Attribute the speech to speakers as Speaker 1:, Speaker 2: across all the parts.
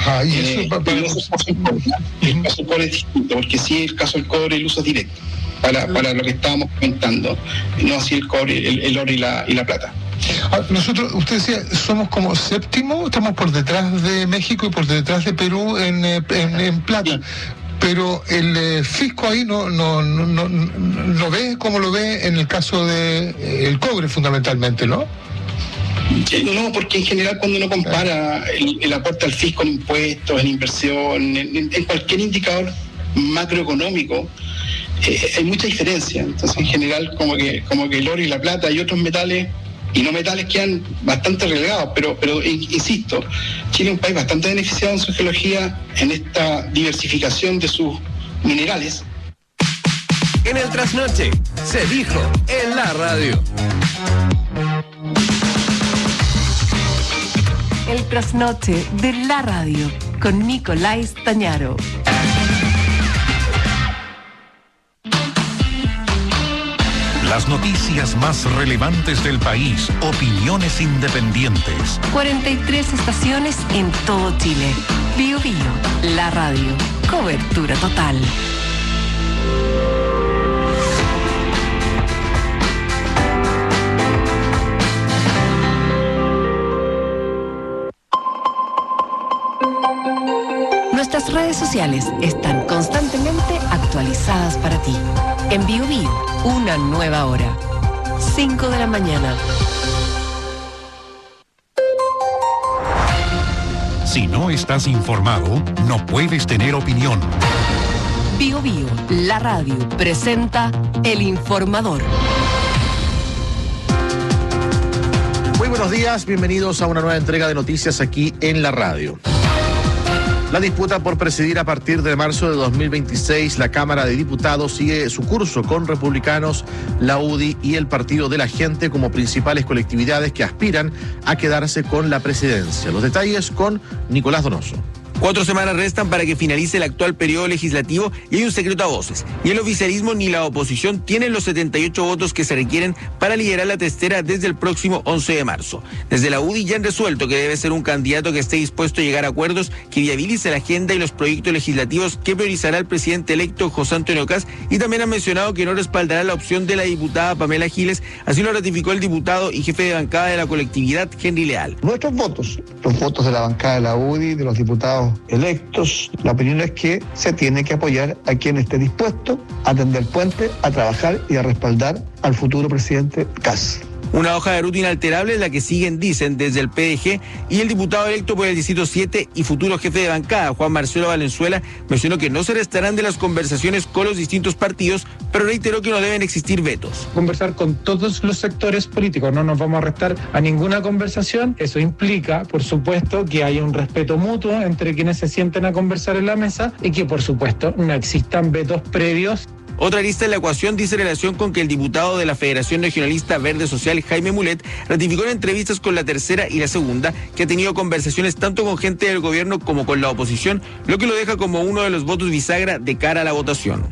Speaker 1: Ajá, y eso
Speaker 2: el caso del cobre es distinto, porque sí, el caso del cobre el uso es directo para lo que estábamos comentando, no así el cobre, el oro y la plata.
Speaker 1: Nosotros, usted decía, somos como séptimo, estamos por detrás de México y por detrás de Perú en plata. Sí. Pero el fisco ahí no ve como lo ve en el caso de el cobre fundamentalmente, ¿no?
Speaker 2: No, porque en general cuando uno compara el aporte al fisco en impuestos, en inversión, en cualquier indicador macroeconómico, hay mucha diferencia. Entonces en general como que el oro y la plata y otros metales y no metales quedan bastante relegados, pero insisto, Chile es un país bastante beneficiado en su geología, en esta diversificación de sus minerales.
Speaker 3: En el trasnoche se dijo en la radio.
Speaker 4: El trasnoche de la radio con Nicolás Tañaro.
Speaker 5: Las noticias más relevantes del país, opiniones independientes.
Speaker 4: 43 estaciones en todo Chile. Bio Bio, la radio. Cobertura total. Nuestras redes sociales están constantemente actualizadas para ti. En Bio Bio, una nueva hora. 5 de la mañana.
Speaker 5: Si no estás informado, no puedes tener opinión.
Speaker 4: Bio Bio, la radio, presenta El Informador.
Speaker 6: Muy buenos días, bienvenidos a una nueva entrega de noticias aquí en la radio. La disputa por presidir a partir de marzo de 2026 la Cámara de Diputados sigue su curso con republicanos, la UDI y el Partido de la Gente como principales colectividades que aspiran a quedarse con la presidencia. Los detalles con Nicolás Donoso.
Speaker 3: 4 semanas restan para que finalice el actual periodo legislativo y hay un secreto a voces. Ni el oficialismo ni la oposición tienen los 78 votos que se requieren para liderar la testera desde el próximo 11 de marzo. Desde la UDI ya han resuelto que debe ser un candidato que esté dispuesto a llegar a acuerdos que viabilice la agenda y los proyectos legislativos que priorizará el presidente electo José Antonio Kast, y también han mencionado que no respaldará la opción de la diputada Pamela Giles. Así lo ratificó el diputado y jefe de bancada de la colectividad, Henry Leal.
Speaker 7: Nuestros votos, los votos de la bancada de la UDI, de los diputados electos, la opinión es que se tiene que apoyar a quien esté dispuesto a tender puente, a trabajar y a respaldar al futuro presidente Kast.
Speaker 3: Una hoja de ruta inalterable es la que siguen, dicen, desde el PDG, y el diputado electo por el Distrito 7 y futuro jefe de bancada, Juan Marcelo Valenzuela, mencionó que no se restarán de las conversaciones con los distintos partidos, pero reiteró que no deben existir vetos.
Speaker 8: Conversar con todos los sectores políticos, no nos vamos a restar a ninguna conversación. Eso implica, por supuesto, que haya un respeto mutuo entre quienes se sienten a conversar en la mesa y que, por supuesto, no existan vetos previos.
Speaker 3: Otra lista en la ecuación dice relación con que el diputado de la Federación Regionalista Verde Social, Jaime Mulet, ratificó en entrevistas con La Tercera y La Segunda que ha tenido conversaciones tanto con gente del gobierno como con la oposición, lo que lo deja como uno de los votos bisagra de cara a la votación.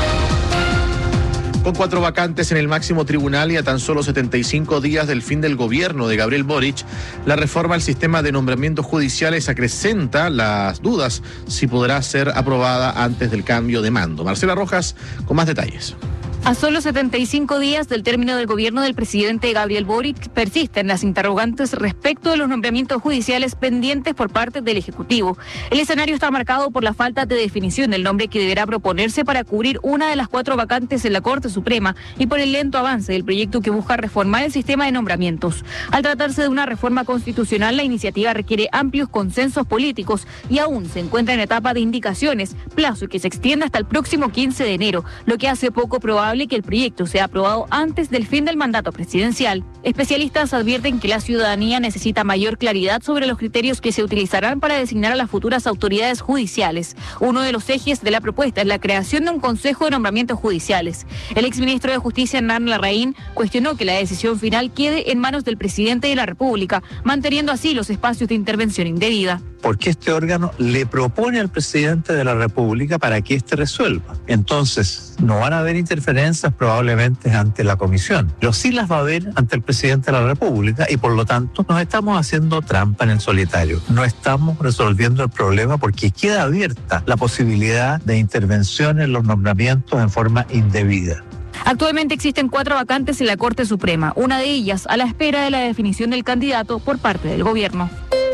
Speaker 6: Con 4 vacantes en el máximo tribunal y a tan solo 75 días del fin del gobierno de Gabriel Boric, la reforma al sistema de nombramientos judiciales acrecenta las dudas si podrá ser aprobada antes del cambio de mando. Marcela Rojas con más detalles.
Speaker 9: A solo 75 días del término del gobierno del presidente Gabriel Boric, persisten las interrogantes respecto de los nombramientos judiciales pendientes por parte del Ejecutivo. El escenario está marcado por la falta de definición del nombre que deberá proponerse para cubrir una de las 4 vacantes en la Corte Suprema y por el lento avance del proyecto que busca reformar el sistema de nombramientos. Al tratarse de una reforma constitucional, la iniciativa requiere amplios consensos políticos y aún se encuentra en etapa de indicaciones, plazo que se extiende hasta el próximo 15 de enero, lo que hace poco probable que el proyecto sea aprobado antes del fin del mandato presidencial. Especialistas advierten que la ciudadanía necesita mayor claridad sobre los criterios que se utilizarán para designar a las futuras autoridades judiciales. Uno de los ejes de la propuesta es la creación de un Consejo de Nombramientos Judiciales. El exministro de Justicia, Hernán Larraín, cuestionó que la decisión final quede en manos del presidente de la República, manteniendo así los espacios de intervención indebida.
Speaker 10: porque este órgano le propone al presidente de la República para que éste resuelva. Entonces, no van a haber interferencias probablemente ante la comisión, pero sí las va a haber ante el presidente de la República y por lo tanto nos estamos haciendo trampa en el solitario. No estamos resolviendo el problema porque queda abierta la posibilidad de intervención en los nombramientos en forma indebida.
Speaker 9: Actualmente existen 4 vacantes en la Corte Suprema, una de ellas a la espera de la definición del candidato por parte del gobierno.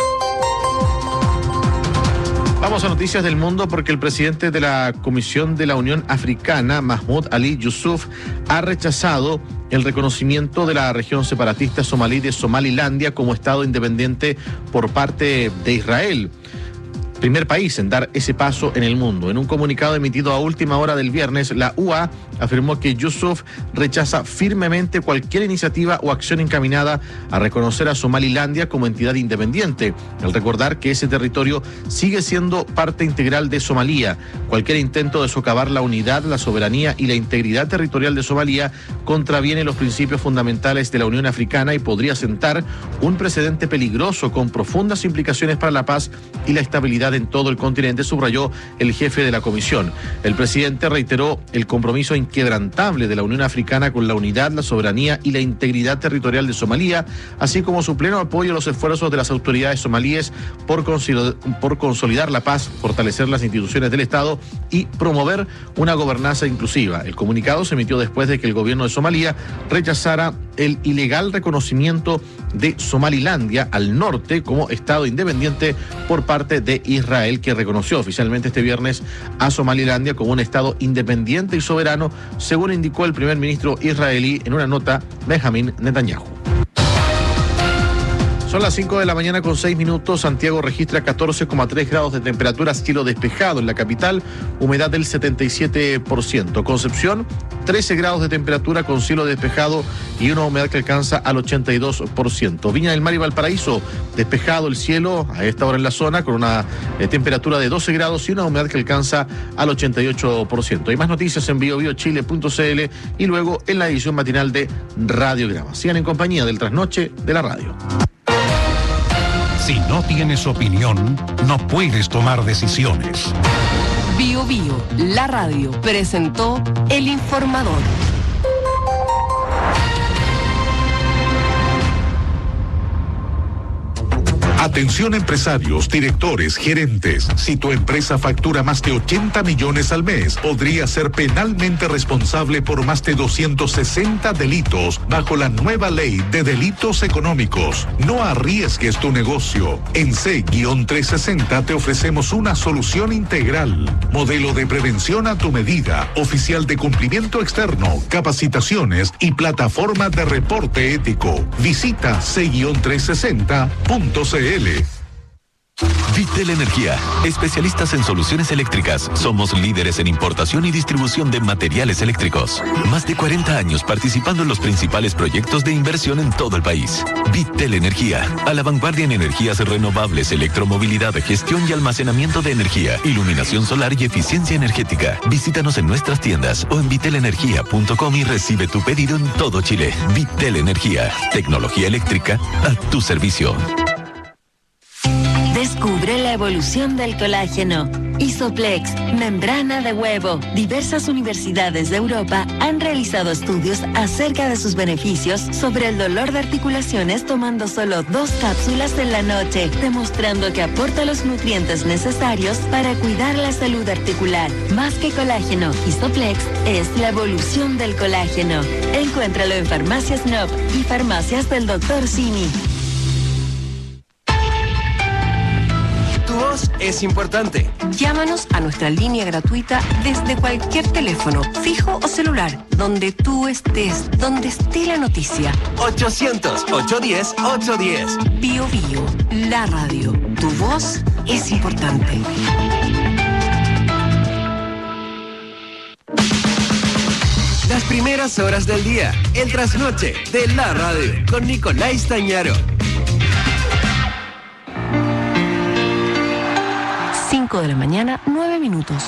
Speaker 6: Vamos a noticias del mundo porque el presidente de la Comisión de la Unión Africana, Mahmoud Ali Yusuf, ha rechazado el reconocimiento de la región separatista somalí de Somalilandia como Estado independiente por parte de Israel. Primer país en dar ese paso en el mundo. En un comunicado emitido a última hora del viernes, la UA afirmó que Yusuf rechaza firmemente cualquier iniciativa o acción encaminada a reconocer a Somalilandia como entidad independiente, al recordar que ese territorio sigue siendo parte integral de Somalia. Cualquier intento de socavar la unidad, la soberanía y la integridad territorial de Somalia contraviene los principios fundamentales de la Unión Africana y podría sentar un precedente peligroso con profundas implicaciones para la paz y la estabilidad en todo el continente, subrayó el jefe de la comisión. El presidente reiteró el compromiso inquebrantable de la Unión Africana con la unidad, la soberanía y la integridad territorial de Somalia, así como su pleno apoyo a los esfuerzos de las autoridades somalíes por consolidar la paz, fortalecer las instituciones del Estado y promover una gobernanza inclusiva. El comunicado se emitió después de que el gobierno de Somalia rechazara el ilegal reconocimiento de Somalilandia al norte como Estado independiente por parte de Israel, que reconoció oficialmente este viernes a Somalilandia como un Estado independiente y soberano, según indicó el primer ministro israelí en una nota, Benjamin Netanyahu. Son las 5 de la mañana con 6 minutos. Santiago registra 14,3 grados de temperatura, cielo despejado en la capital, humedad del 77%. Concepción, 13 grados de temperatura con cielo despejado y una humedad que alcanza al 82%. Viña del Mar y Valparaíso, despejado el cielo a esta hora en la zona con una temperatura de 12 grados y una humedad que alcanza al 88%. Hay más noticias en biobiochile.cl y luego en la edición matinal de Radiograma. Sigan en compañía del Trasnoche de la Radio.
Speaker 5: Si no tienes opinión, no puedes tomar decisiones.
Speaker 4: Bio Bio, la radio, presentó El Informador.
Speaker 5: Atención empresarios, directores, gerentes. Si tu empresa factura más de 80 millones al mes, podría ser penalmente responsable por más de 260 delitos bajo la nueva ley de delitos económicos. No arriesgues tu negocio. En C-360 te ofrecemos una solución integral. Modelo de prevención a tu medida, oficial de cumplimiento externo, capacitaciones y plataforma de reporte ético. Visita C-360.cl.
Speaker 11: Vitel Energía, especialistas en soluciones eléctricas. Somos líderes en importación y distribución de materiales eléctricos. Más de 40 años participando en los principales proyectos de inversión en todo el país. Vitel Energía, a la vanguardia en energías renovables, electromovilidad, gestión y almacenamiento de energía, iluminación solar y eficiencia energética. Visítanos en nuestras tiendas o en vitelenergia.com y recibe tu pedido en todo Chile. Vitel Energía, tecnología eléctrica a tu servicio.
Speaker 12: Descubre la evolución del colágeno. Isoplex, membrana de huevo. Diversas universidades de Europa han realizado estudios acerca de sus beneficios sobre el dolor de articulaciones tomando solo 2 cápsulas en la noche, demostrando que aporta los nutrientes necesarios para cuidar la salud articular. Más que colágeno, Isoplex es la evolución del colágeno. Encuéntralo en Farmacias Nop y farmacias del Dr. Simi.
Speaker 13: Tu voz es importante.
Speaker 4: Llámanos a nuestra línea gratuita desde cualquier teléfono, fijo o celular, donde tú estés, donde esté la noticia.
Speaker 13: 800-810-810.
Speaker 4: Bio Bio, la radio. Tu voz es importante.
Speaker 13: Las primeras horas del día, el trasnoche de la radio, con Nicolás Tañaro.
Speaker 4: 5 de la mañana, 9 minutos.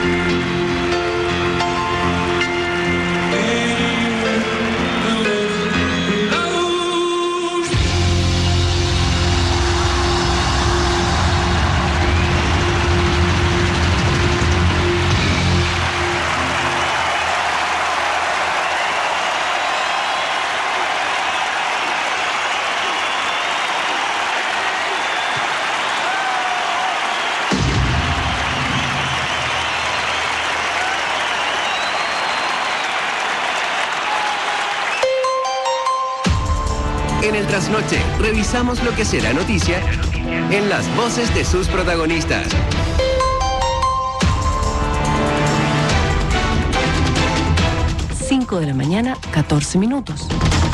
Speaker 13: En el trasnoche, revisamos lo que será noticia en las voces de sus protagonistas.
Speaker 4: Cinco de la mañana, 14 minutos.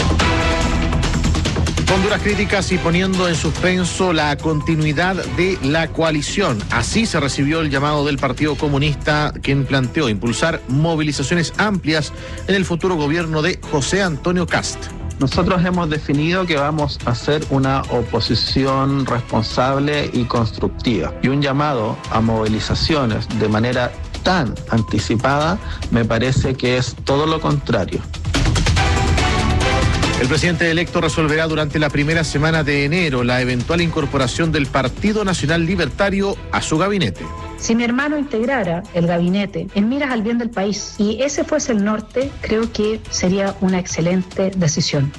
Speaker 6: Con duras críticas y poniendo en suspenso la continuidad de la coalición. Así se recibió el llamado del Partido Comunista, quien planteó impulsar movilizaciones amplias en el futuro gobierno de José Antonio Kast.
Speaker 14: Nosotros hemos definido que vamos a hacer una oposición responsable y constructiva. Y un llamado a movilizaciones de manera tan anticipada me parece que es todo lo contrario.
Speaker 6: El presidente electo resolverá durante la primera semana de enero la eventual incorporación del Partido Nacional Libertario a su gabinete.
Speaker 15: Si mi hermano integrara el gabinete en miras al bien del país y ese fuese el norte, creo que sería una excelente decisión.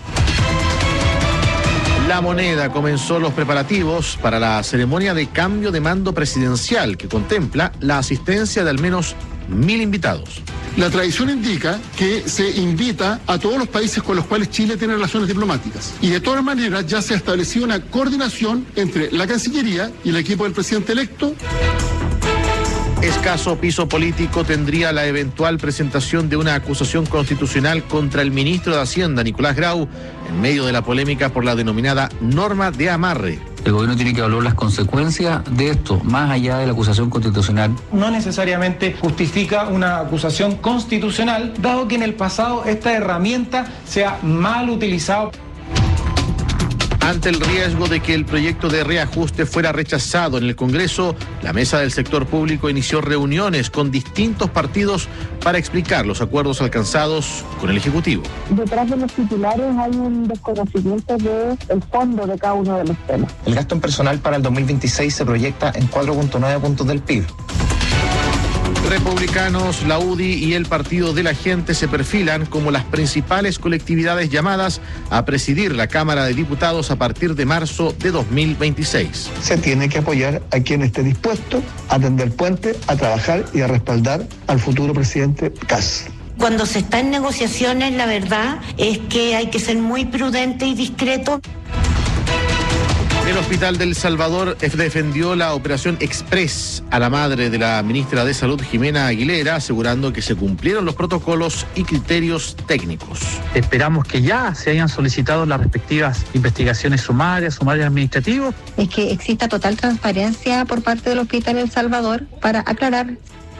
Speaker 6: La Moneda comenzó los preparativos para la ceremonia de cambio de mando presidencial que contempla la asistencia de al menos 1.000 invitados.
Speaker 16: La tradición indica que se invita a todos los países con los cuales Chile tiene relaciones diplomáticas. Y de todas maneras ya se ha establecido una coordinación entre la Cancillería y el equipo del presidente electo.
Speaker 6: Escaso piso político tendría la eventual presentación de una acusación constitucional contra el ministro de Hacienda, Nicolás Grau, en medio de la polémica por la denominada norma de amarre.
Speaker 17: El gobierno tiene que evaluar las consecuencias de esto, más allá de la acusación constitucional.
Speaker 8: No necesariamente justifica una acusación constitucional, dado que en el pasado esta herramienta sea mal utilizada.
Speaker 6: Ante el riesgo de que el proyecto de reajuste fuera rechazado en el Congreso, la Mesa del Sector Público inició reuniones con distintos partidos para explicar los acuerdos alcanzados con el Ejecutivo.
Speaker 18: Detrás de los titulares hay un desconocimiento del fondo de cada uno de los temas.
Speaker 19: El gasto en personal para el 2026 se proyecta en 4.9 puntos del PIB.
Speaker 6: Republicanos, la UDI y el Partido de la Gente se perfilan como las principales colectividades llamadas a presidir la Cámara de Diputados a partir de marzo de 2026.
Speaker 7: Se tiene que apoyar a quien esté dispuesto a tender puente, a trabajar y a respaldar al futuro presidente Kast.
Speaker 20: Cuando se está en negociaciones, la verdad es que hay que ser muy prudente y discreto.
Speaker 6: El Hospital del Salvador defendió la operación Express a la madre de la ministra de Salud, Jimena Aguilera, asegurando que se cumplieron los protocolos y criterios técnicos.
Speaker 21: Esperamos que ya se hayan solicitado las respectivas investigaciones sumarias administrativas.
Speaker 22: Es que exista total transparencia por parte del Hospital El Salvador para aclarar.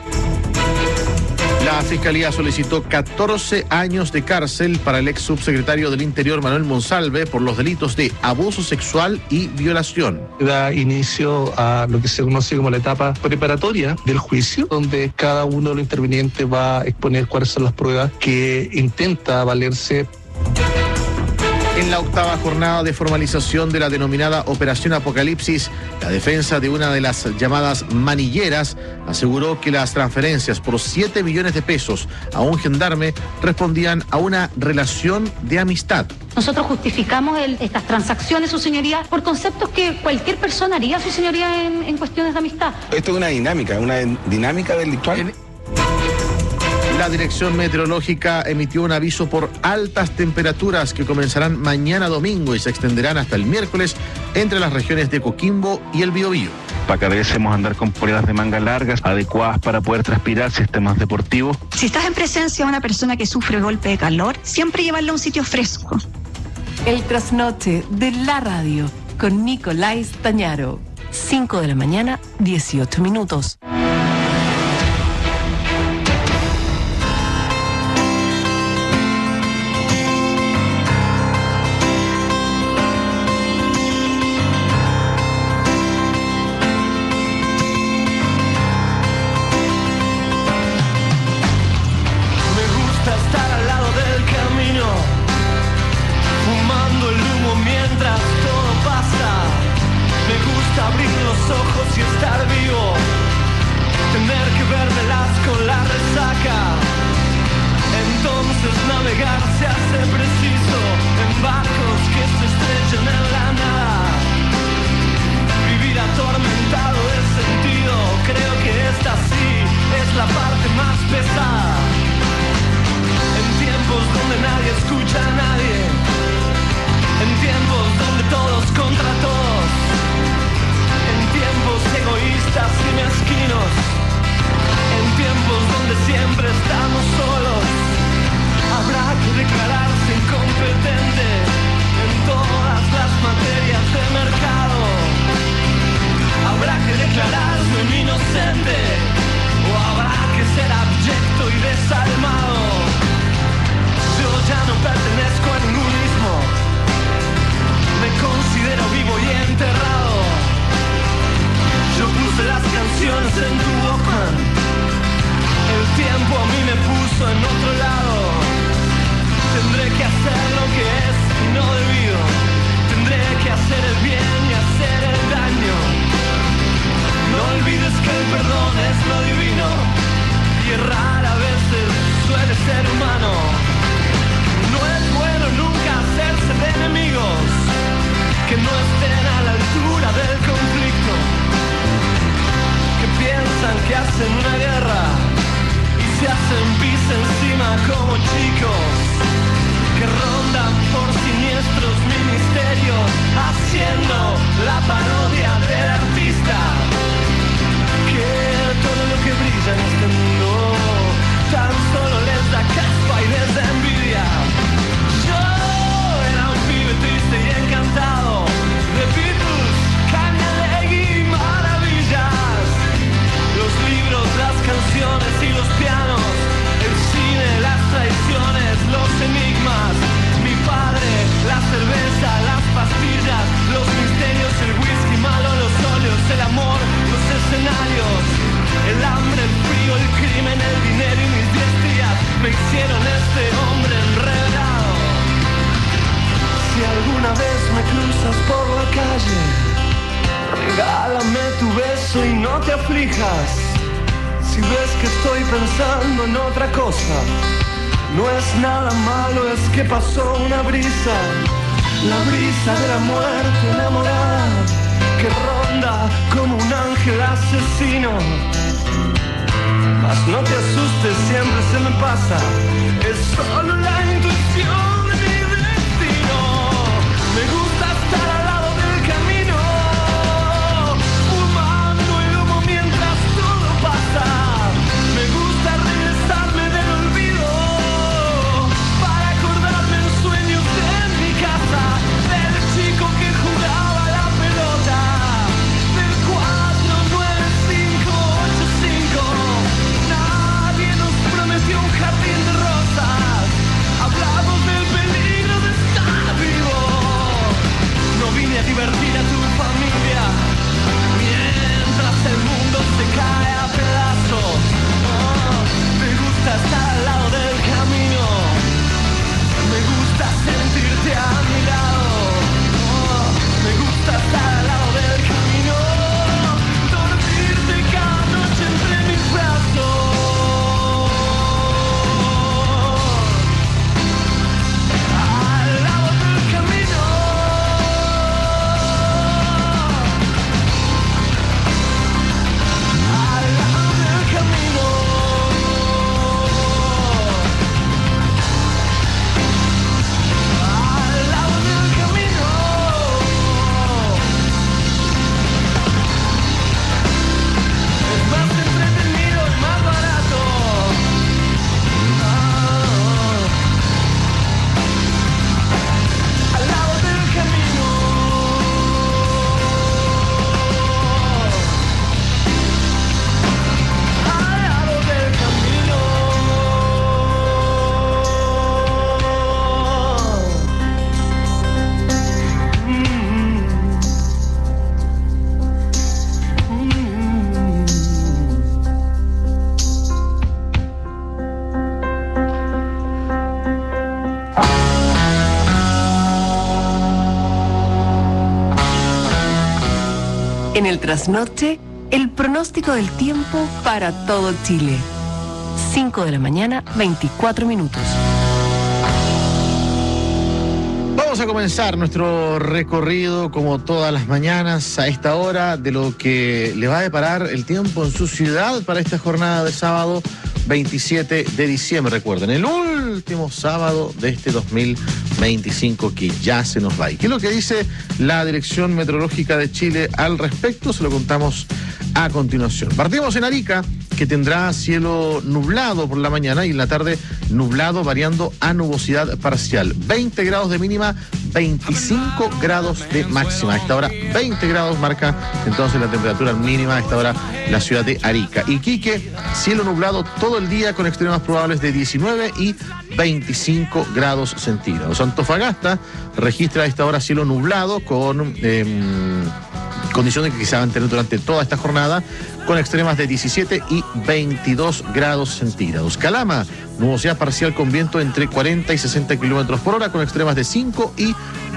Speaker 6: La Fiscalía solicitó 14 años de cárcel para el ex subsecretario del Interior, Manuel Monsalve, por los delitos de abuso sexual y violación.
Speaker 23: Da inicio a lo que se conoce como la etapa preparatoria del juicio, donde cada uno de los intervinientes va a exponer cuáles son las pruebas que intenta valerse.
Speaker 6: En la octava jornada de formalización de la denominada Operación Apocalipsis, la defensa de una de las llamadas manilleras aseguró que las transferencias por 7 millones de pesos a un gendarme respondían a una relación de amistad.
Speaker 24: Nosotros justificamos estas transacciones, su señoría, por conceptos que cualquier persona haría, su señoría, en cuestiones de amistad.
Speaker 25: Esto es una dinámica delictual.
Speaker 6: La Dirección Meteorológica emitió un aviso por altas temperaturas que comenzarán mañana domingo y se extenderán hasta el miércoles entre las regiones de Coquimbo y el Biobío.
Speaker 26: Para que debemos andar con poleras de manga largas, adecuadas para poder transpirar, sistemas deportivos.
Speaker 27: Si estás en presencia de una persona que sufre golpe de calor, siempre llevarla a un sitio fresco.
Speaker 4: El trasnoche de la radio con Nicolás Tañaro. 5 de la mañana, 18 minutos.
Speaker 1: pienso en otro lado. Tendré que hacer lo que es no debido. Tendré que hacer el bien y hacer el daño. No olvides que el perdón es lo divino y errar a veces suele ser humano. No es bueno nunca hacerse de enemigos que no estén a la altura del conflicto, que piensan que hacen una guerra y se hacen pis encima como chicos, que rondan por siniestros ministerios haciendo la parodia del artista, que todo lo que brilla en este mundo tan solo les da caspa y les da envidia. Yo era un pibe triste y encantado de Beatles, Kanye y maravillas, los libros, las canciones y los pianos, el cine, las traiciones, los enigmas, mi padre, la cerveza, las pastillas, los misterios, el whisky malo, los óleos, el amor, los escenarios, el hambre, el frío, el crimen, el dinero y mis 10 días me hicieron este hombre enredado. Si alguna vez me cruzas por la calle, regálame tu beso y no te aflijas. Si ves que estoy pensando en otra cosa, no es nada malo, es que pasó una brisa, la brisa de la muerte enamorada, que ronda como un ángel asesino. Mas no te asustes, siempre se me pasa, es solo la intuición de mi destino. Me gusta estar al lado del camino, fumando el humo mientras todo pasa. Me gusta regresarme del olvido para acordarme en sueños de mi casa, del chico que jugaba la pelota, del 49585. Nadie nos prometió un jardín de rosas, hablamos del peligro de estar vivo. No vine a divertir a tu familia mientras el mundo se cae a pedazos. Me gusta estar al lado del camino, me gusta sentirte a mi lado. Me gusta estar al lado del camino, dormirte cada noche entre mis brazos. Al lado del camino, al lado del camino, al lado del camino. Es más entretenido y más barato. Al lado del camino. Al lado del camino.
Speaker 4: En el trasnoche, el pronóstico del tiempo para todo Chile. 5 de la mañana, 24 minutos.
Speaker 6: Vamos a comenzar nuestro recorrido, como todas las mañanas, a esta hora, de lo que le va a deparar el tiempo en su ciudad para esta jornada de sábado 27 de diciembre. Recuerden, el último sábado de este 2025 que ya se nos va. ¿Y qué es lo que dice la Dirección Meteorológica de Chile al respecto? Se lo contamos a continuación. Partimos en Arica, que tendrá cielo nublado por la mañana y en la tarde nublado variando a nubosidad parcial. 20 grados de mínima, 25 grados de máxima. A esta hora 20 grados marca entonces la temperatura mínima a esta hora la ciudad de Arica. Iquique, cielo nublado todo el día con extremas probables de 19 y 25 grados centígrados. Antofagasta registra a esta hora cielo nublado con condiciones que se van a tener durante toda esta jornada, con extremas de 17 y 22 grados centígrados. Calama, nubosidad parcial con viento entre 40 y 60 kilómetros por hora, con extremas de 5 y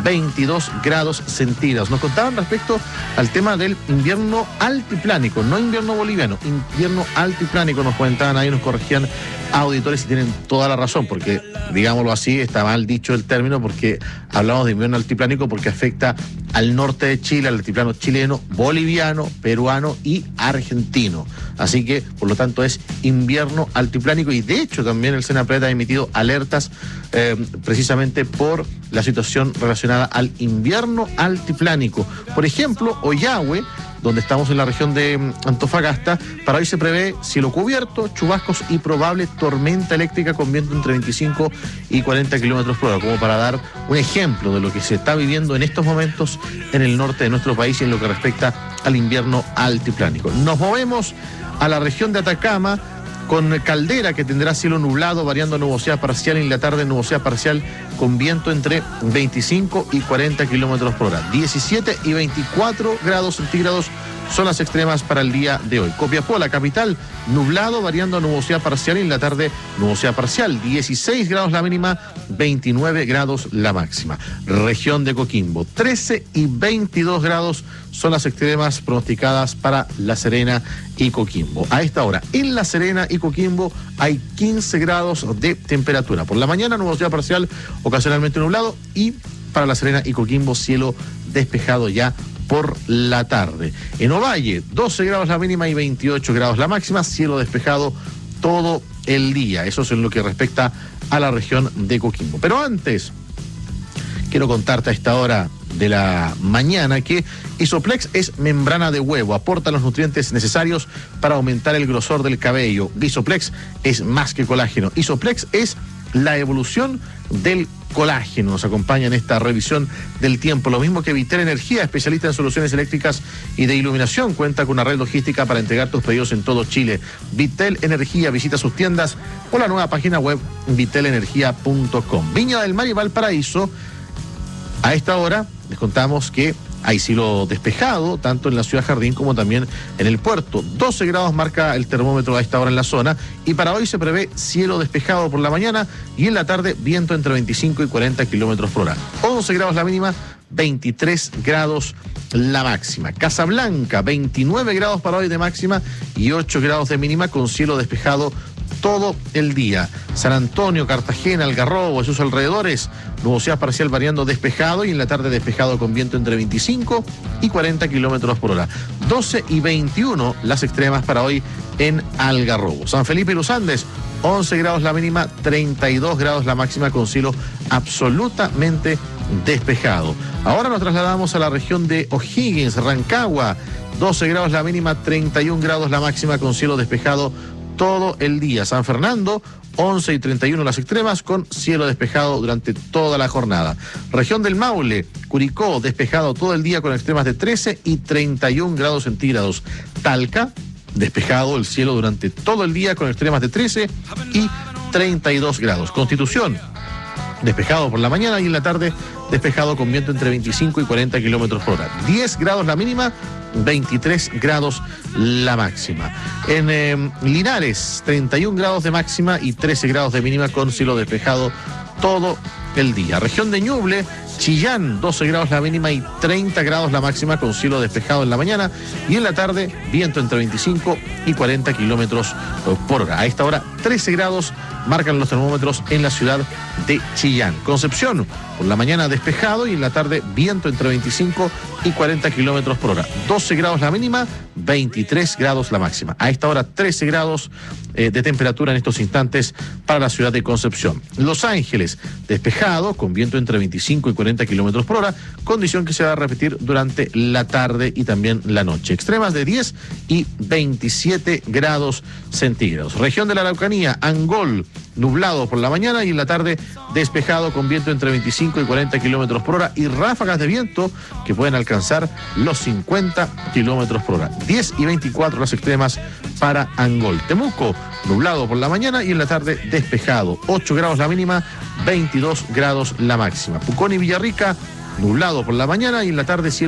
Speaker 6: 22 grados centígrados. Nos contaban respecto al tema del invierno altiplánico, no invierno boliviano, invierno altiplánico. Nos comentaban ahí, nos corregían auditores y tienen toda la razón, porque, digámoslo así, está mal dicho el término, porque hablamos de invierno altiplánico porque afecta al norte de Chile, al altiplano chileno, boliviano, peruano y argentino. Así que, por lo tanto, es invierno altiplánico, y de hecho también el SENAPRED ha emitido alertas precisamente por la situación relacionada al invierno altiplánico. Por ejemplo, Ollagüe, donde estamos en la región de Antofagasta, para hoy se prevé cielo cubierto, chubascos y probable tormenta eléctrica con viento entre 25 y 40 kilómetros por hora, como para dar un ejemplo de lo que se está viviendo en estos momentos en el norte de nuestro país y en lo que respecta al invierno altiplánico. Nos movemos a la región de Atacama, con Caldera, que tendrá cielo nublado, variando nubosidad parcial, y en la tarde nubosidad parcial con viento entre 25 y 40 kilómetros por hora. 17 y 24 grados centígrados son las extremas para el día de hoy. Copiapó, la capital, nublado, variando nubosidad parcial, y en la tarde nubosidad parcial. 16 grados la mínima, 29 grados la máxima. Región de Coquimbo, 13 y 22 grados son las extremas pronosticadas para La Serena y Coquimbo. A esta hora, en La Serena y Coquimbo hay 15 grados de temperatura. Por la mañana, nubosidad parcial, ocasionalmente nublado, y para La Serena y Coquimbo, cielo despejado ya por la tarde. En Ovalle, 12 grados la mínima y 28 grados la máxima, cielo despejado todo el día. Eso es en lo que respecta a la región de Coquimbo. Pero antes, quiero contarte a esta hora de la mañana que Isoplex es membrana de huevo, aporta los nutrientes necesarios para aumentar el grosor del cabello. Isoplex es más que colágeno. Isoplex es la evolución del colágeno. Nos acompaña en esta revisión del tiempo. Lo mismo que Vitel Energía, especialista en soluciones eléctricas y de iluminación. Cuenta con una red logística para entregar tus pedidos en todo Chile. Vitel Energía, visita sus tiendas o la nueva página web vitelenergia.com. Viña del Mar y Valparaíso, a esta hora les contamos que hay cielo despejado, tanto en la ciudad Jardín como también en el puerto. 12 grados marca el termómetro a esta hora en la zona, y para hoy se prevé cielo despejado por la mañana y en la tarde viento entre 25 y 40 kilómetros por hora. 11 grados la mínima, 23 grados la máxima. Casablanca, 29 grados para hoy de máxima y 8 grados de mínima, con cielo despejado todo el día. San Antonio, Cartagena, Algarrobo y sus alrededores, nubosidad parcial variando despejado, y en la tarde despejado con viento entre 25 y 40 kilómetros por hora. 12 y 21 las extremas para hoy en Algarrobo. San Felipe y Los Andes, 11 grados la mínima, 32 grados la máxima, con cielo absolutamente despejado. Ahora nos trasladamos a la región de O'Higgins, Rancagua, 12 grados la mínima, 31 grados la máxima, con cielo despejado todo el día. San Fernando, 11 y 31 las extremas, con cielo despejado durante toda la jornada. Región del Maule, Curicó, despejado todo el día con extremas de 13 y 31 grados centígrados. Talca, despejado el cielo durante todo el día con extremas de 13 y 32 grados. Constitución, despejado por la mañana y en la tarde despejado con viento entre 25 y 40 kilómetros por hora. 10 grados la mínima, 23 grados la máxima. En Linares, 31 grados de máxima y 13 grados de mínima, con cielo despejado todo el día. Región de Ñuble, Chillán, 12 grados la mínima y 30 grados la máxima, con cielo despejado en la mañana y en la tarde viento entre 25 y 40 kilómetros por hora. A esta hora 13 grados marcan los termómetros en la ciudad de Chillán. Concepción, por la mañana despejado y en la tarde viento entre 25 y 40 kilómetros por hora. 12 grados la mínima, 23 grados la máxima. A esta hora 13 grados de temperatura en estos instantes para la ciudad de Concepción. Los Ángeles, despejado, con viento entre 25 y 40 kilómetros por hora, condición que se va a repetir durante la tarde y también la noche. Extremas de 10 y 27 grados centígrados. Región de la Araucanía, Angol, nublado por la mañana y en la tarde despejado con viento entre 25 y 40 kilómetros por hora y ráfagas de viento que pueden alcanzar los 50 kilómetros por hora. 10 y 24 las extremas para Angol. Temuco, nublado por la mañana y en la tarde despejado. 8 grados la mínima, 22 grados la máxima. Pucón y Villarrica, nublado por la mañana y en la tarde cielo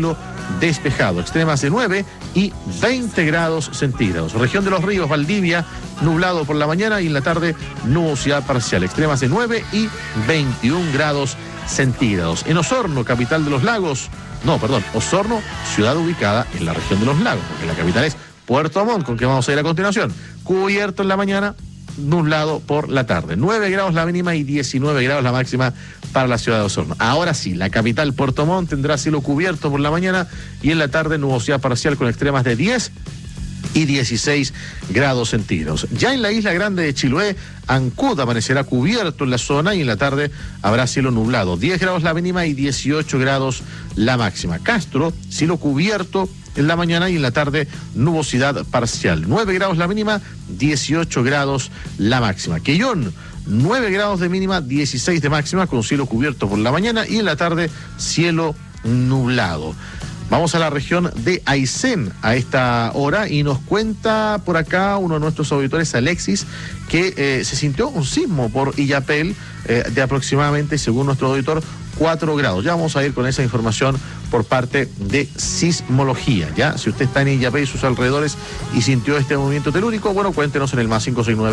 Speaker 6: despejado. Extremas de 9 y 20 grados centígrados. Región de los Ríos, Valdivia, nublado por la mañana y en la tarde nubosidad parcial. Extremas de 9 y 21 grados centígrados. En Osorno, capital de los lagos, Osorno, ciudad ubicada en la región de los lagos, porque la capital es Puerto Montt, con que vamos a ir a continuación. Cubierto en la mañana, nublado por la tarde. 9 grados la mínima y 19 grados la máxima para la ciudad de Osorno. Ahora sí, la capital Puerto Montt tendrá cielo cubierto por la mañana y en la tarde nubosidad parcial con extremas de 10 y 16 grados centígrados. Ya en la isla grande de Chiloé, Ancud amanecerá cubierto en la zona y en la tarde habrá cielo nublado. 10 grados la mínima y 18 grados la máxima. Castro, cielo cubierto en la mañana y en la tarde nubosidad parcial. 9 grados la mínima, 18 grados la máxima. Quellón, 9 grados de mínima, 16 de máxima, con cielo cubierto por la mañana y en la tarde cielo nublado. Vamos a la región de Aysén a esta hora y nos cuenta por acá uno de nuestros auditores, Alexis, que se sintió un sismo por Illapel de aproximadamente, según nuestro auditor, 4 grados. Ya vamos a ir con esa información por parte de sismología. Ya, si usted está en Illapel y sus alrededores y sintió este movimiento telúrico, bueno, cuéntenos en el más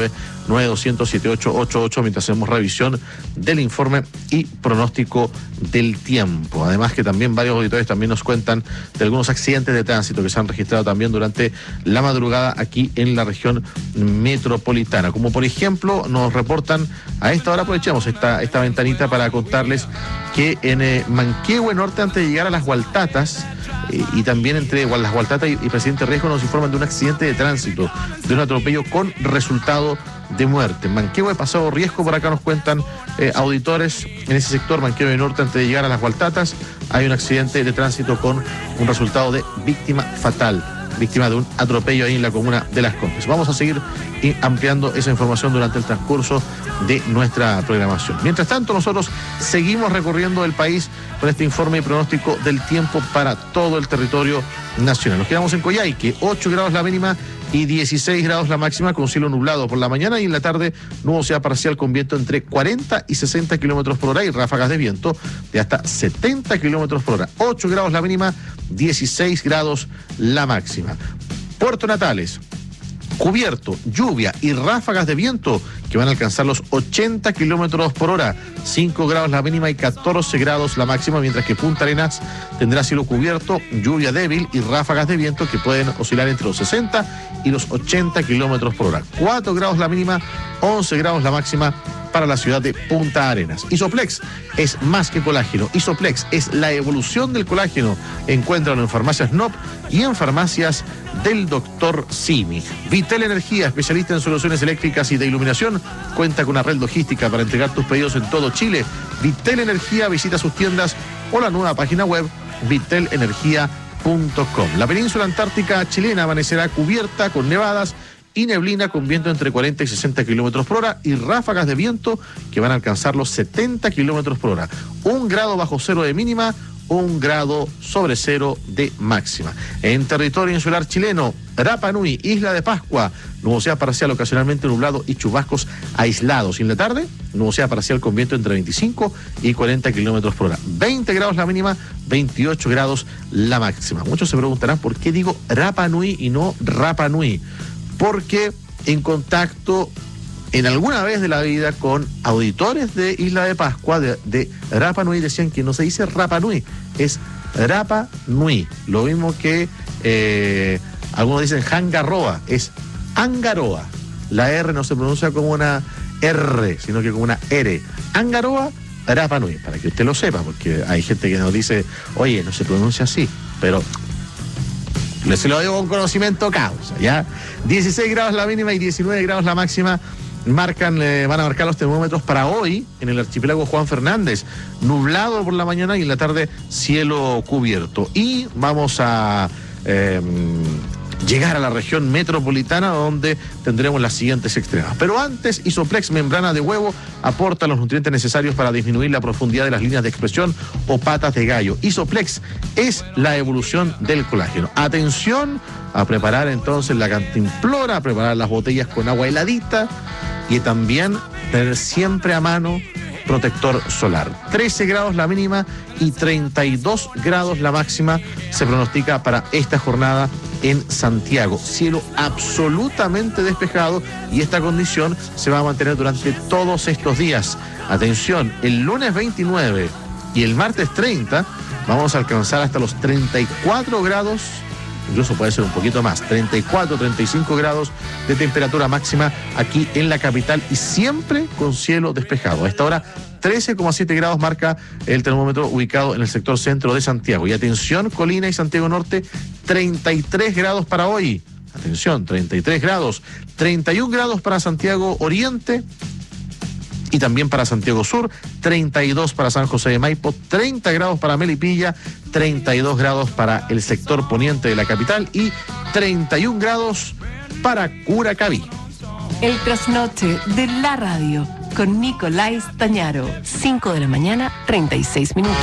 Speaker 6: 569-9200-7888 mientras hacemos revisión del informe y pronóstico del tiempo. Además que también varios auditores también nos cuentan de algunos accidentes de tránsito que se han registrado también durante la madrugada aquí en la región metropolitana. Como por ejemplo, nos reportan a esta hora, aprovechamos esta ventanita para contarles que en Manquehue Norte, antes de llegar a las Gualtatas, y también entre las Gualtatas y Presidente Riesgo, nos informan de un accidente de tránsito, de un atropello con resultado de muerte. Manquehue, Pasado Riesgo, por acá nos cuentan auditores en ese sector, Manquehue Norte, antes de llegar a las Gualtatas, hay un accidente de tránsito con un resultado de víctima fatal, víctima de un atropello ahí en la comuna de Las Condes. Vamos a seguir ampliando esa información durante el transcurso de nuestra programación. Mientras tanto, nosotros seguimos recorriendo el país con este informe y pronóstico del tiempo para todo el territorio nacional. Nos quedamos en Coyhaique, 8 grados la mínima y 16 grados la máxima, con cielo nublado por la mañana y en la tarde nubosidad parcial con viento entre 40 y 60 kilómetros por hora y ráfagas de viento de hasta 70 kilómetros por hora. 8 grados la mínima, 16 grados la máxima. Puerto Natales, cubierto, lluvia y ráfagas de viento que van a alcanzar los 80 kilómetros por hora, 5 grados la mínima y 14 grados la máxima, mientras que Punta Arenas tendrá cielo cubierto, lluvia débil y ráfagas de viento que pueden oscilar entre los 60 y los 80 kilómetros por hora. 4 grados la mínima, 11 grados la máxima para la ciudad de Punta Arenas. Isoplex es más que colágeno. Isoplex es la evolución del colágeno. Encuéntralo en farmacias NOP y en farmacias del Dr. Simi. Vitel Energía, especialista en soluciones eléctricas y de iluminación, cuenta con una red logística para entregar tus pedidos en todo Chile. Vitel Energía, visita sus tiendas o la nueva página web vitelenergia.com. La península antártica chilena amanecerá cubierta con nevadas y neblina con viento entre 40 y 60 kilómetros por hora y ráfagas de viento que van a alcanzar los 70 kilómetros por hora. 1 grado bajo cero de mínima, 1 grado sobre cero de máxima. En territorio insular chileno, Rapa Nui, Isla de Pascua, nubosidad parcial ocasionalmente nublado y chubascos aislados. Y en la tarde, nubosidad parcial con viento entre 25 y 40 kilómetros por hora. 20 grados la mínima, 28 grados la máxima. Muchos se preguntarán por qué digo Rapa Nui y no Rapa Nui. Porque en contacto en alguna vez de la vida con auditores de Isla de Pascua, de Rapa Nui, decían que no se dice Rapa Nui, es Rapa Nui. Lo mismo que algunos dicen Hangaroa, es Angaroa. La R no se pronuncia como una R, sino que como una R. Angaroa, Rapa Nui, para que usted lo sepa, porque hay gente que nos dice, oye, no se pronuncia así, pero se lo digo con conocimiento causa, ¿ya? 16 grados la mínima y 19 grados la máxima van a marcar los termómetros para hoy en el archipiélago Juan Fernández. Nublado por la mañana y en la tarde cielo cubierto. Y vamos a llegar a la región metropolitana, donde tendremos las siguientes extremas. Pero antes, Isoplex membrana de huevo aporta los nutrientes necesarios para disminuir la profundidad de las líneas de expresión o patas de gallo. Isoplex es la evolución del colágeno. Atención a preparar entonces la cantimplora, a preparar las botellas con agua heladita y también tener siempre a mano protector solar. 13 grados la mínima y 32 grados la máxima se pronostica para esta jornada en Santiago. Cielo absolutamente despejado y esta condición se va a mantener durante todos estos días. Atención, el lunes 29 y el martes 30 vamos a alcanzar hasta los 34 grados, incluso puede ser un poquito más, 34, 35 grados de temperatura máxima aquí en la capital y siempre con cielo despejado. A esta hora 13,7 grados marca el termómetro ubicado en el sector centro de Santiago. Y atención, Colina y Santiago Norte, 33 grados para hoy. Atención, 33 grados. 31 grados para Santiago Oriente y también para Santiago Sur, 32 para San José de Maipo, 30 grados para Melipilla, 32 grados para el sector poniente de la capital y 31 grados para Curacaví.
Speaker 4: El trasnoche de la radio con Nicolás Tañaro, 5 de la mañana, 36 minutos.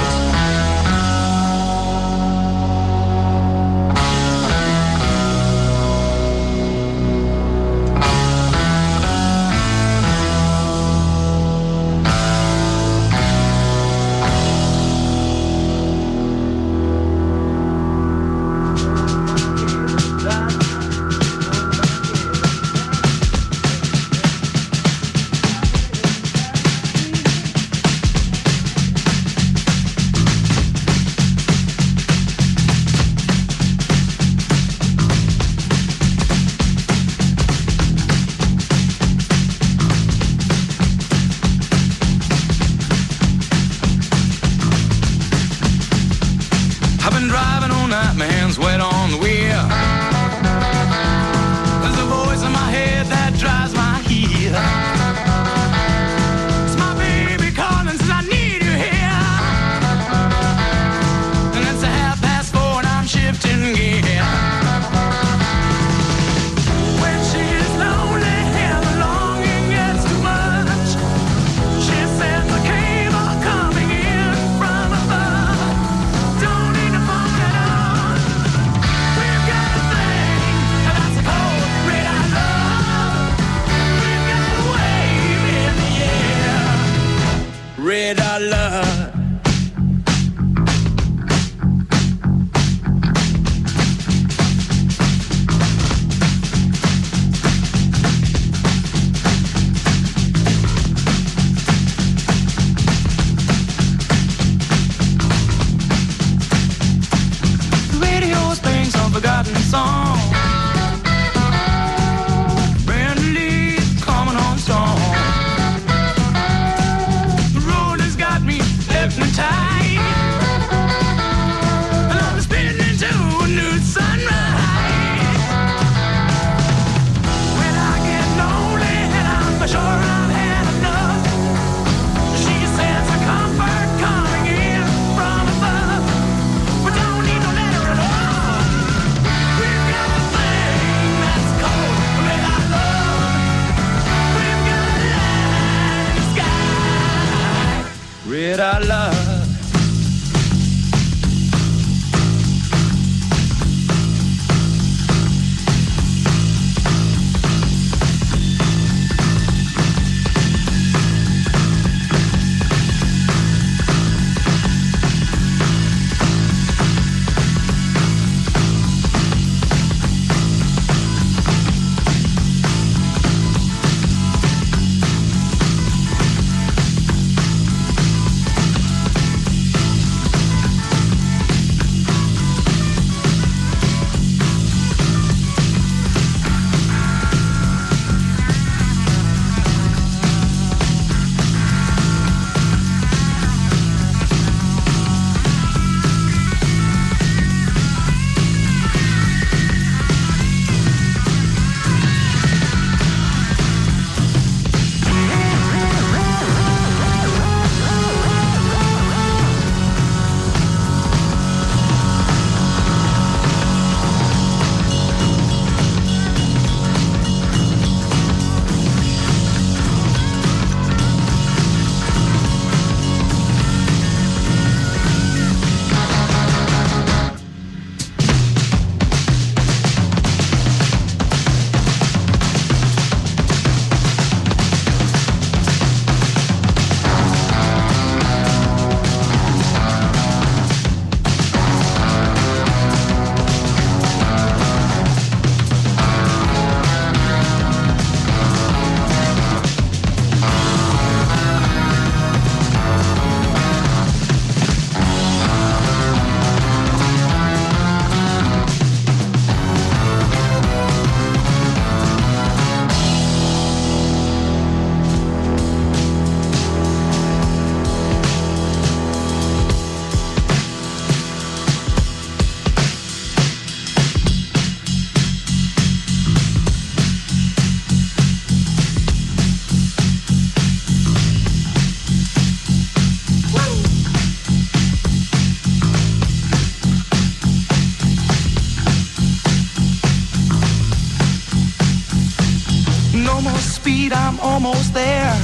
Speaker 1: more speed, I'm almost there.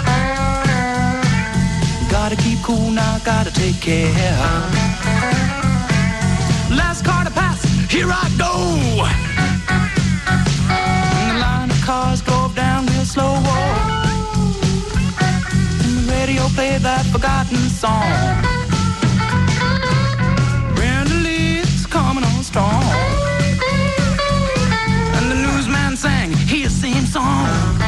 Speaker 1: Gotta keep cool now, gotta take care. Last car to pass, here I go. And the line of cars drove down real slow. And the radio played that forgotten song. Brenda Lee's coming on strong. And the newsman sang his same song.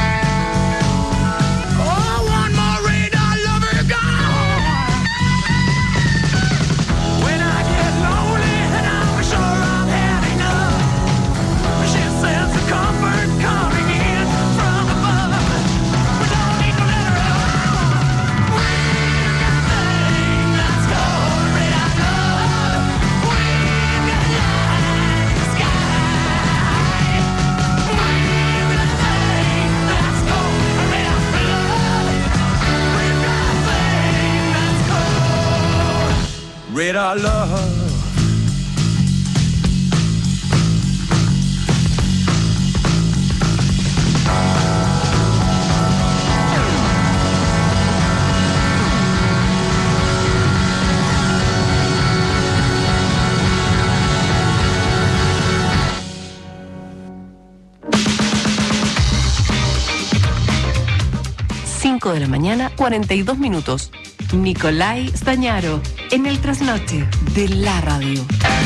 Speaker 1: Red our love.
Speaker 4: De la mañana, 42 minutos. Nicolai Stañaro, en el trasnoche de la radio.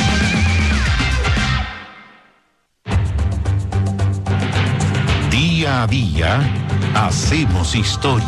Speaker 2: Día a día, hacemos historia.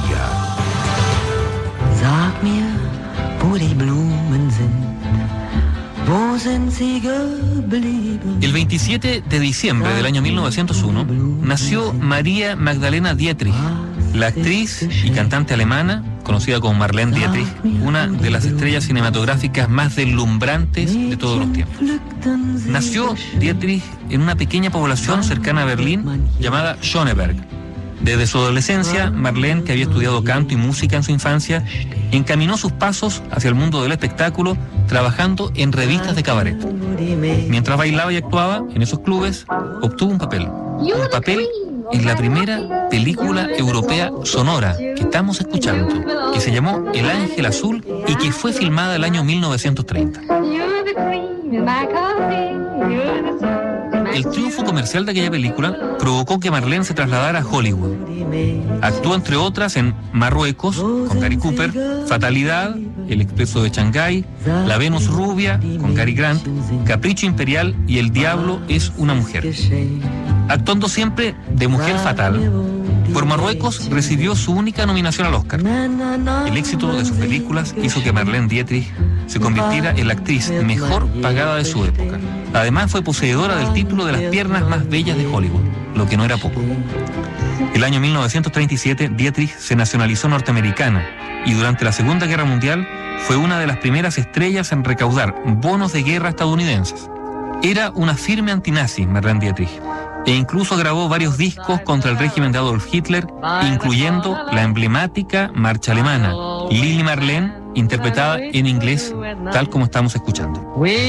Speaker 3: Sag mir, wo die Blumen sind. Wo sind sie geblieben?
Speaker 17: El 27 de diciembre del año 1901 nació María Magdalena Dietrich, la actriz y cantante alemana, conocida como Marlene Dietrich, una de las estrellas cinematográficas más deslumbrantes de todos los tiempos. Nació Dietrich en una pequeña población cercana a Berlín llamada Schöneberg. Desde su adolescencia, Marlene, que había estudiado canto y música en su infancia, encaminó sus pasos hacia el mundo del espectáculo trabajando en revistas de cabaret. Mientras bailaba y actuaba en esos clubes, obtuvo un papel en la primera película europea sonora que estamos escuchando, que se llamó El Ángel Azul y que fue filmada el año 1930. El triunfo comercial de aquella película provocó que Marlene se trasladara a Hollywood. Actuó, entre otras, en Marruecos, con Gary Cooper, Fatalidad, El Expreso de Shanghái, La Venus Rubia, con Cary Grant, Capricho Imperial y El Diablo es una mujer. Actuando siempre de mujer fatal, por Marruecos recibió su única nominación al Oscar. El éxito de sus películas hizo que Marlene Dietrich se convirtiera en la actriz mejor pagada de su época. Además, fue poseedora del título de las piernas más bellas de Hollywood, lo que no era poco. El año 1937, Dietrich se nacionalizó norteamericana y durante la Segunda Guerra Mundial fue una de las primeras estrellas en recaudar bonos de guerra estadounidenses. Era una firme antinazi, Marlene Dietrich, e incluso grabó varios discos contra el régimen de Adolf Hitler, incluyendo la emblemática marcha alemana, Lili Marlene, interpretada en inglés, tal como estamos escuchando.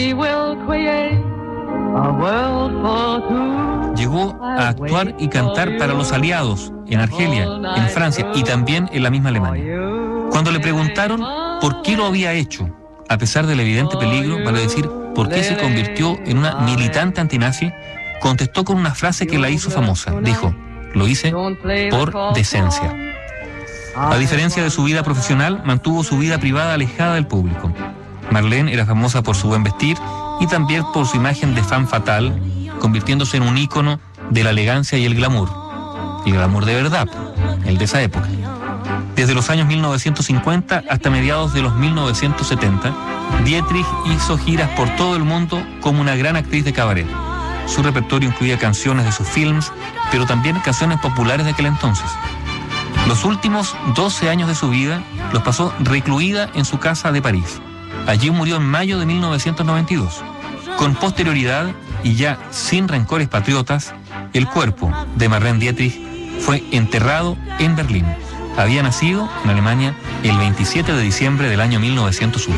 Speaker 17: Llegó a actuar y cantar para los aliados en Argelia, en Francia y también en la misma Alemania. Cuando le preguntaron por qué lo había hecho, a pesar del evidente peligro, vale decir, por qué se convirtió en una militante antinazi, contestó con una frase que la hizo famosa. Dijo: lo hice por decencia. A diferencia de su vida profesional, mantuvo su vida privada alejada del público. Marlene era famosa por su buen vestir y también por su imagen de femme fatale, convirtiéndose en un ícono de la elegancia y el glamour. Y el glamour de verdad, el de esa época. Desde los años 1950 hasta mediados de los 1970, Dietrich hizo giras por todo el mundo como una gran actriz de cabaret. Su repertorio incluía canciones de sus films, pero también canciones populares de aquel entonces. Los últimos 12 años de su vida los pasó recluida en su casa de París. Allí murió en mayo de 1992. Con posterioridad, y ya sin rencores patriotas, el cuerpo de Marlene Dietrich fue enterrado en Berlín. Había nacido en Alemania el 27 de diciembre del año 1901.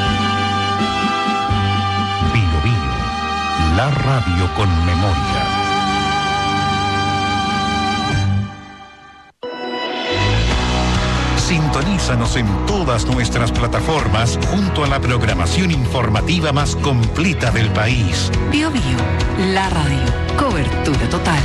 Speaker 2: La radio con memoria. Sintonízanos en todas nuestras plataformas junto a la programación informativa más completa del país.
Speaker 4: Bio Bio, la radio. Cobertura total.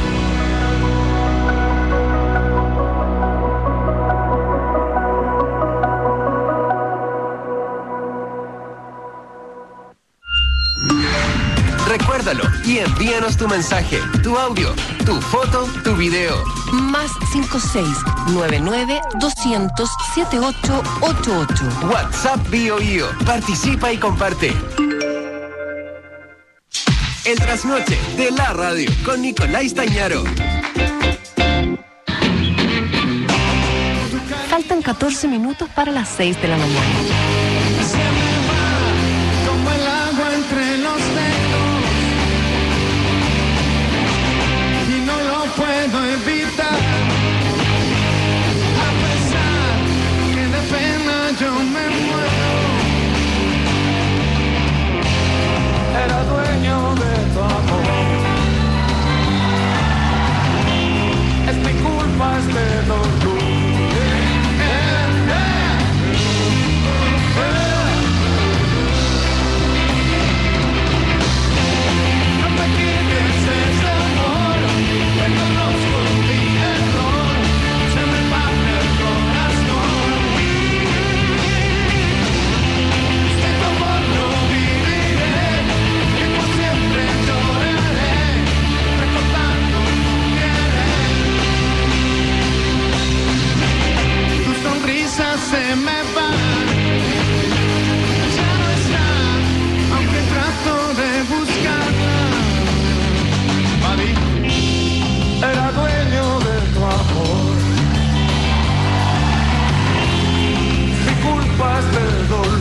Speaker 5: Recuérdalo y envíanos tu mensaje, tu audio, tu foto, tu video.
Speaker 4: Más 56-99-200-7888.
Speaker 5: WhatsApp Bio Bio. Participa y comparte. El trasnoche de la radio con Nicolás Tañaro.
Speaker 4: Faltan 14 minutos para las 6 de la mañana.
Speaker 1: Como el agua entre los dedos y no lo puedo evitar, a pesar que de pena yo me muero. Era dueño de tu amor, es mi culpa este dolor. Se me va, ya no está, aunque trato de buscarla. Mami, era dueño de tu amor, mi culpa es del dolor.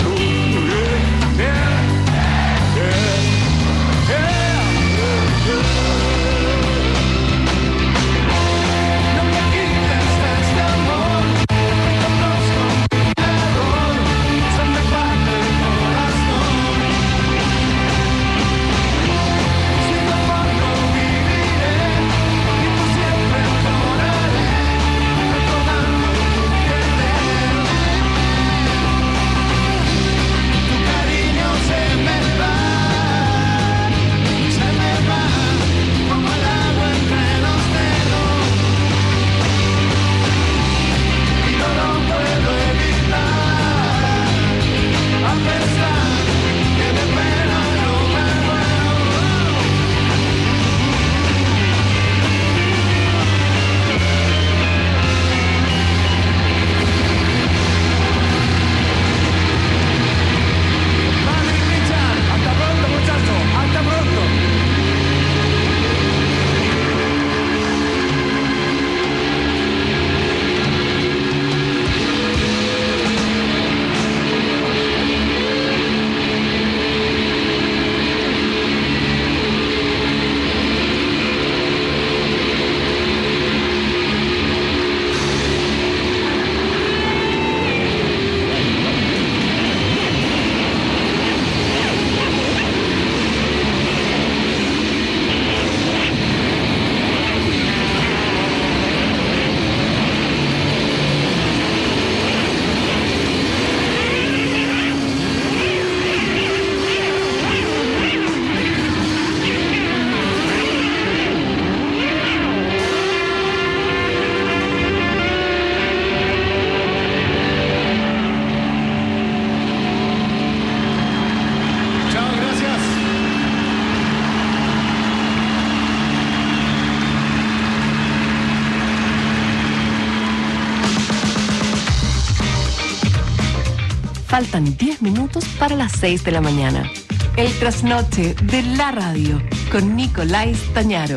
Speaker 4: Faltan 10 minutos para las 6 de la mañana. El trasnoche de la radio con Nicolás Tañaro.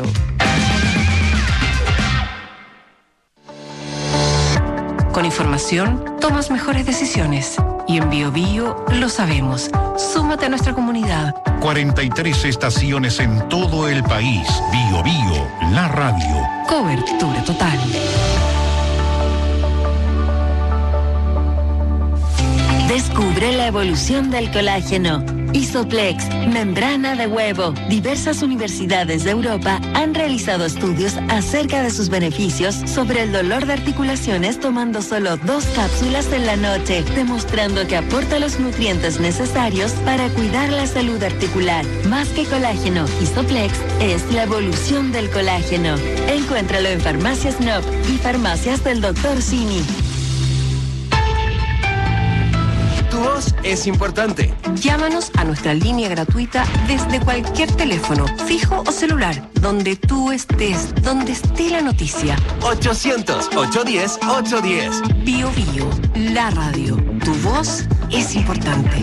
Speaker 4: Con información, tomas mejores decisiones. Y en Bio Bio lo sabemos. Súmate a nuestra comunidad.
Speaker 2: 43 estaciones en todo el país. Bio Bio, la radio.
Speaker 4: Cobertura total.
Speaker 9: Descubre la evolución del colágeno. Isoplex, membrana de huevo. Diversas universidades de Europa han realizado estudios acerca de sus beneficios sobre el dolor de articulaciones tomando solo 2 cápsulas en la noche, demostrando que aporta los nutrientes necesarios para cuidar la salud articular. Más que colágeno, Isoplex es la evolución del colágeno. Encuéntralo en Farmacias Nop y Farmacias del Dr. Simi.
Speaker 5: Tu voz es importante.
Speaker 4: Llámanos a nuestra línea gratuita desde cualquier teléfono, fijo o celular, donde tú estés, donde esté la noticia.
Speaker 5: 800-810-810.
Speaker 4: Bio Bio, la radio. Tu voz es importante.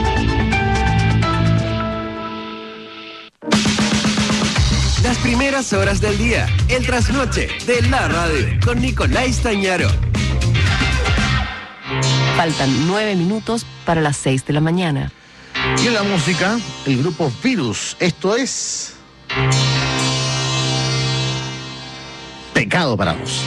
Speaker 5: Las primeras horas del día, el trasnoche de la radio, con Nicolás Stañaro.
Speaker 4: Faltan 9 minutos para las 6 de la mañana.
Speaker 6: Y en la música, el grupo Virus. Esto es Pecado para vos.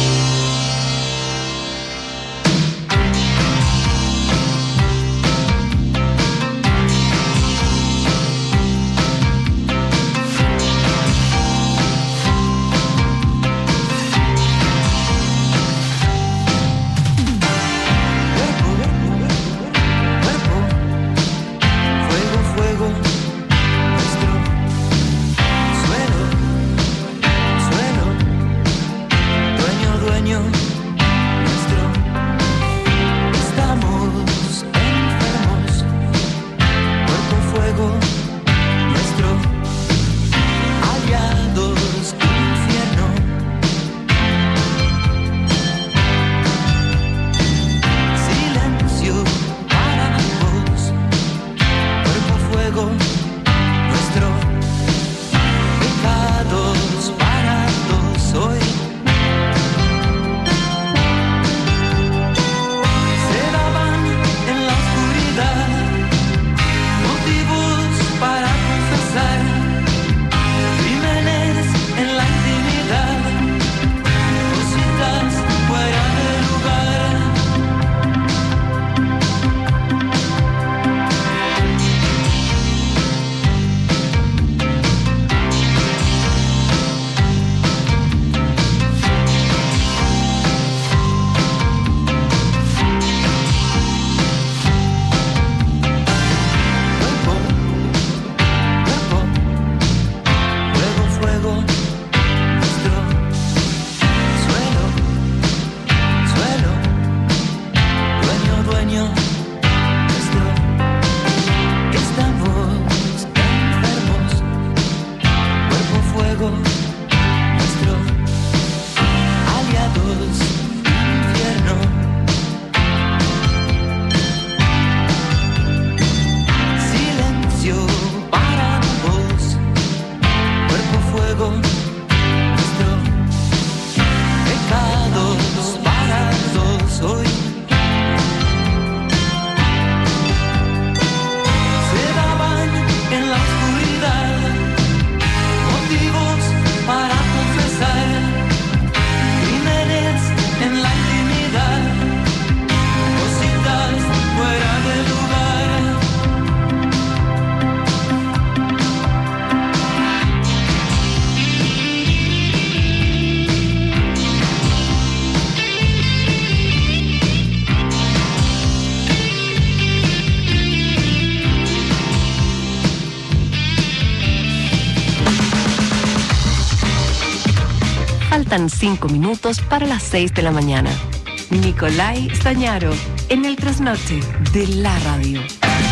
Speaker 4: Faltan 5 minutos para las 6 de la mañana. Nicolás Stañaro, en el trasnoche de la radio.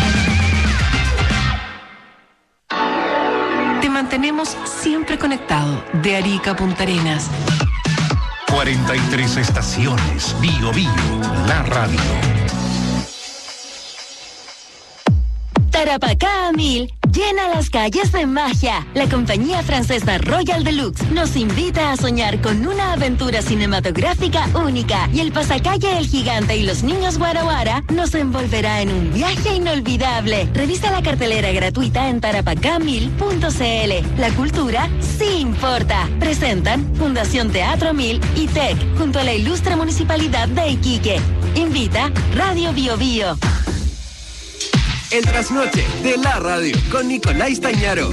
Speaker 4: Te mantenemos siempre conectado de Arica a Punta Arenas.
Speaker 2: 43 estaciones. Bio Bio, la radio.
Speaker 9: Tarapacá a 1000 llena las calles de magia. La compañía francesa Royal Deluxe nos invita a soñar con una aventura cinematográfica única y el pasacalle El Gigante y los Niños Guaraguara nos envolverá en un viaje inolvidable. Revisa la cartelera gratuita en tarapacá1000.cl. La cultura sí importa. Presentan Fundación Teatro 1000 y TEC junto a la ilustre Municipalidad de Iquique. Invita Radio Bio Bio.
Speaker 5: el trasnoche de la radio con Nicolás Tañaro.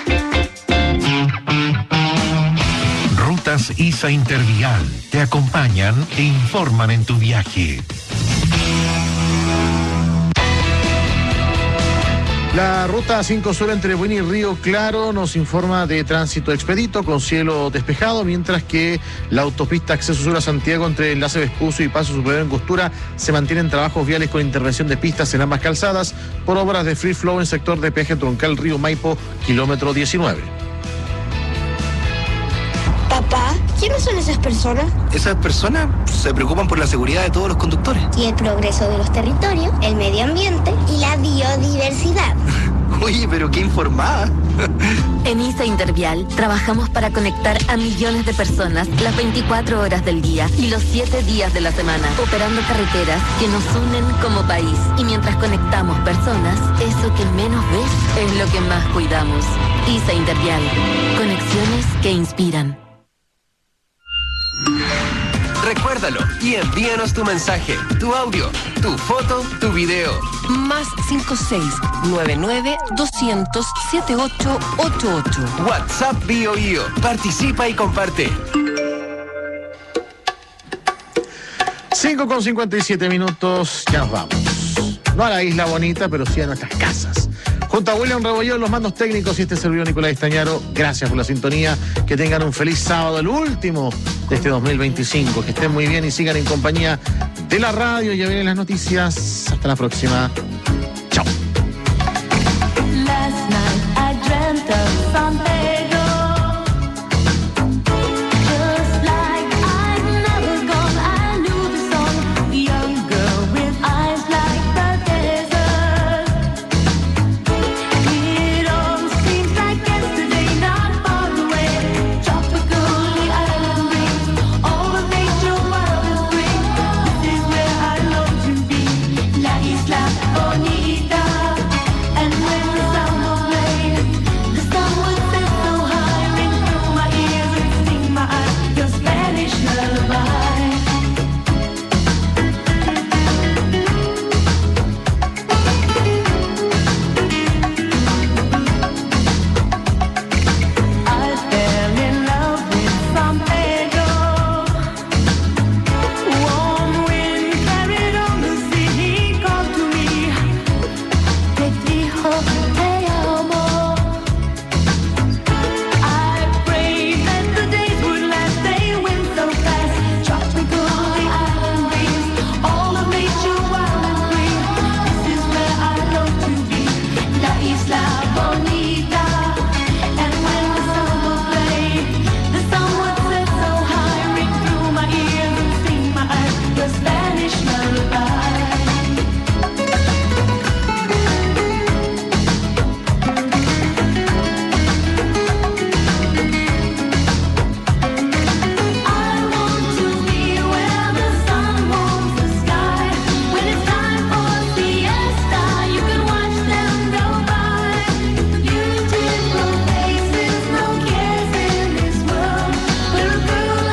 Speaker 2: Rutas ISA Intervial te acompañan e informan en tu viaje.
Speaker 6: La ruta 5 Sur entre Buin y Río Claro nos informa de tránsito expedito con cielo despejado, mientras que la autopista Acceso Sur a Santiago entre Enlace Vespucio y Paso Superior Angostura se mantienen trabajos viales con intervención de pistas en ambas calzadas por obras de free flow en sector de peaje troncal Río Maipo, kilómetro 19.
Speaker 10: Papá, ¿quiénes son esas personas?
Speaker 11: Esas personas se preocupan por la seguridad de todos los conductores.
Speaker 10: Y el progreso de los territorios, el medio ambiente y la biodiversidad.
Speaker 11: Oye, pero qué informada.
Speaker 9: En ISA Intervial trabajamos para conectar a millones de personas las 24 horas del día y los 7 días de la semana, operando carreteras que nos unen como país. Y mientras conectamos personas, eso que menos ves es lo que más cuidamos. ISA Intervial, conexiones que inspiran.
Speaker 5: Recuérdalo y envíanos tu mensaje, tu audio, tu foto, tu video.
Speaker 4: Más 56-99-200-7888.
Speaker 5: WhatsApp BioBio. Participa y comparte.
Speaker 6: 5:57, ya nos vamos. No a la isla bonita, pero sí a nuestras casas. Junto a William Rebollón, los mandos técnicos y este servidor Nicolás Tañaro, gracias por la sintonía. Que tengan un feliz sábado, el último de este 2025. Que estén muy bien y sigan en compañía de la radio. Ya vienen las noticias. Hasta la próxima.